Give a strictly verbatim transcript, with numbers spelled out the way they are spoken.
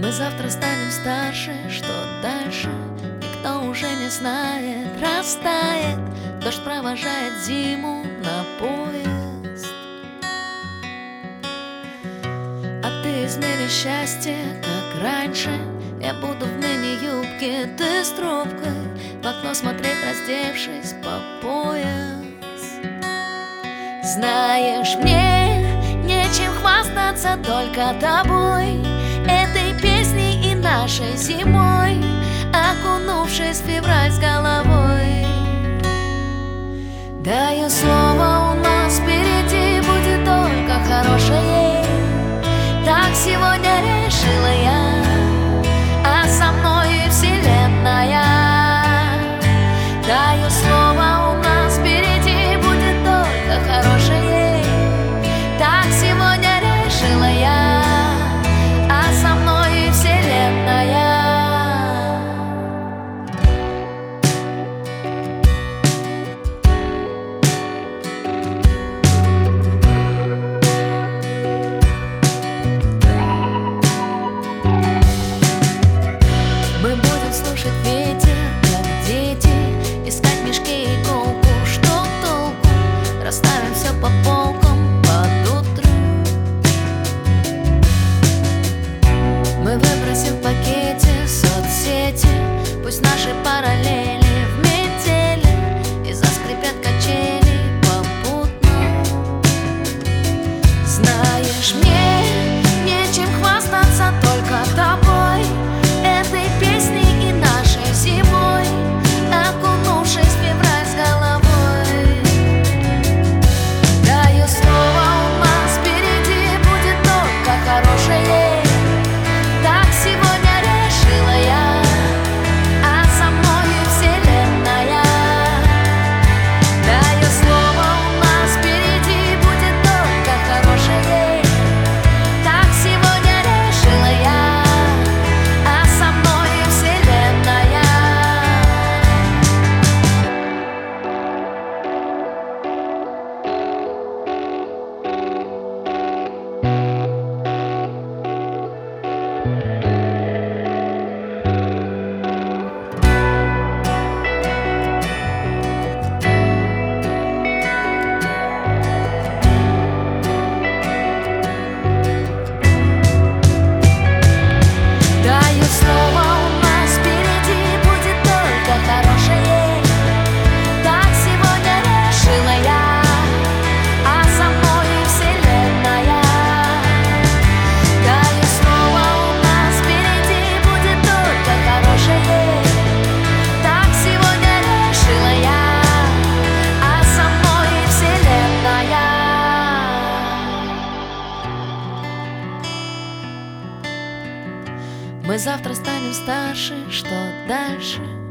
Мы завтра станем старше, что дальше никто уже не знает. Растает, дождь провожает зиму на поезд. А ты измери счастье, как раньше. Я буду в мини-юбке, ты с трубкой, в окно смотреть, раздевшись по пояс. Знаешь, мне нечем хвастаться, только тобой, этой песней и нашей зимой, окунувшись в февраль с головой. Даю слово, у нас впереди будет только хорошее. Так сегодня решила я, а со мной и вселенная. Даю слово, у нас впереди будет только хорошее. Так сегодня решила я, а со мной и вселенная. Мы будем слушать ветер, как дети, искать в мешке иголку, что толку? Расставим все по полкам под утро. Мы выбросим в пакете соцсети, пусть наши параллели в метели и заскрипят качели попутно. Знаешь, мне нечем хвастаться, только тобой, этой песней и нашей зимой, окунувшись в февраль с головой. Даю слово, у нас впереди будет только хорошее. Так сегодня решила я, а со мной и вселенная. Даю слово, у нас впереди будет только хорошее. Так сегодня решила я, а со мной и вселенная. Даю слово, у нас впереди будет только хорошее. Так сегодня решила я, а со мной и вселенная. Даю слово, у нас впереди будет только хорошее. Так сегодня решила я, а со мной и вселенная. Мы завтра станем старше, что дальше